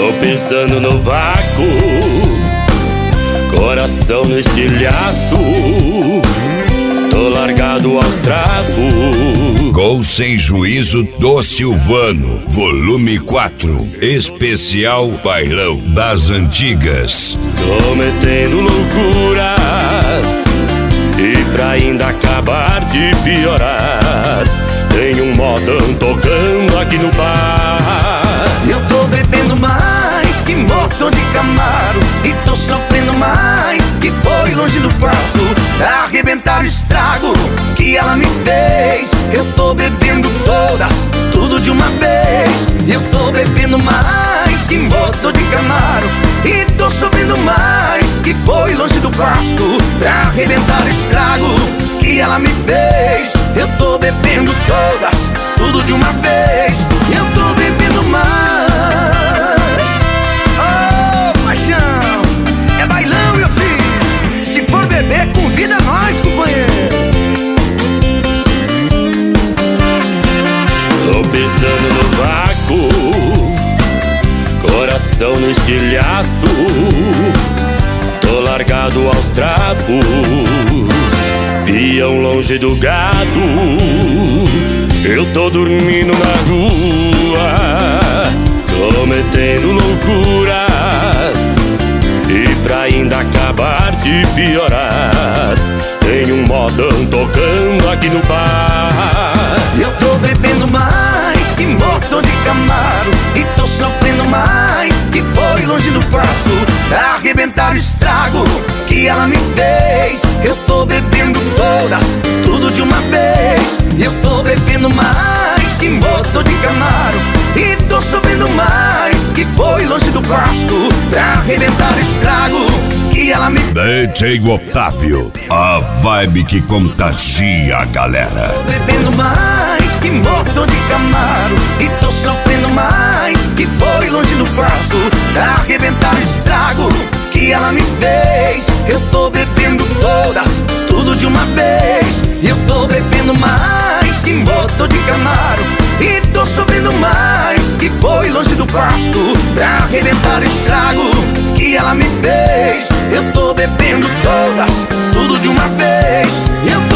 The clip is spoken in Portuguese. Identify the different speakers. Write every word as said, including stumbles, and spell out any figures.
Speaker 1: Tô pisando no vácuo, coração no estilhaço, tô largado aos trapos.
Speaker 2: Gol Sem Juízo do Silvano, volume quatro, especial Bailão das Antigas.
Speaker 1: Tô metendo loucuras, e pra ainda acabar de piorar, tem um modão tocando aqui no bar.
Speaker 3: Eu tô bebendo mais que motor de Camaro, e tô sofrendo mais que foi longe do passo. Arrebentar o estrago que ela me fez. Eu tô bebendo todas, tudo de uma vez. Eu tô bebendo mais que motor de Camaro, e tô sofrendo mais que foi longe do pasto. Pra arrebentar o estrago que ela me fez. Eu tô bebendo todas, tudo de uma vez. Eu tô bebendo mais. Oh, paixão, é bailão, meu filho. Se for beber, convida nós, companheiro.
Speaker 1: Tô pisando no vácuo, coração no estilhaço, tô largado aos trapos. Peão longe do gado, eu tô dormindo na rua. Tô metendo loucuras, e pra ainda acabar de piorar, tem um modão tocando aqui no bar.
Speaker 3: Eu tô bebendo mais que motor de Camaro, e tô sofrendo mais que foi longe do passo. Arrebentar o estrago que ela me fez. Eu tô bebendo todas, tudo de uma vez. Eu tô bebendo mais que motor de Camaro, e tô sofrendo mais que foi longe do pasto. Pra arrebentar o estrago que ela me
Speaker 2: D J Otávio, a vibe que contagia a galera.
Speaker 3: Tô bebendo mais que motor de Camaro, e tô sofrendo mais que foi longe do pasto. Pra arrebentar o estrago que ela me fez. Eu tô bebendo todas, tudo de uma vez. Eu tô bebendo mais que motor de Camaro, e tô sofrendo mais que foi longe do pasto. Pra arrebentar o estrago que ela me fez. Eu tô bebendo todas, tudo de uma vez. Eu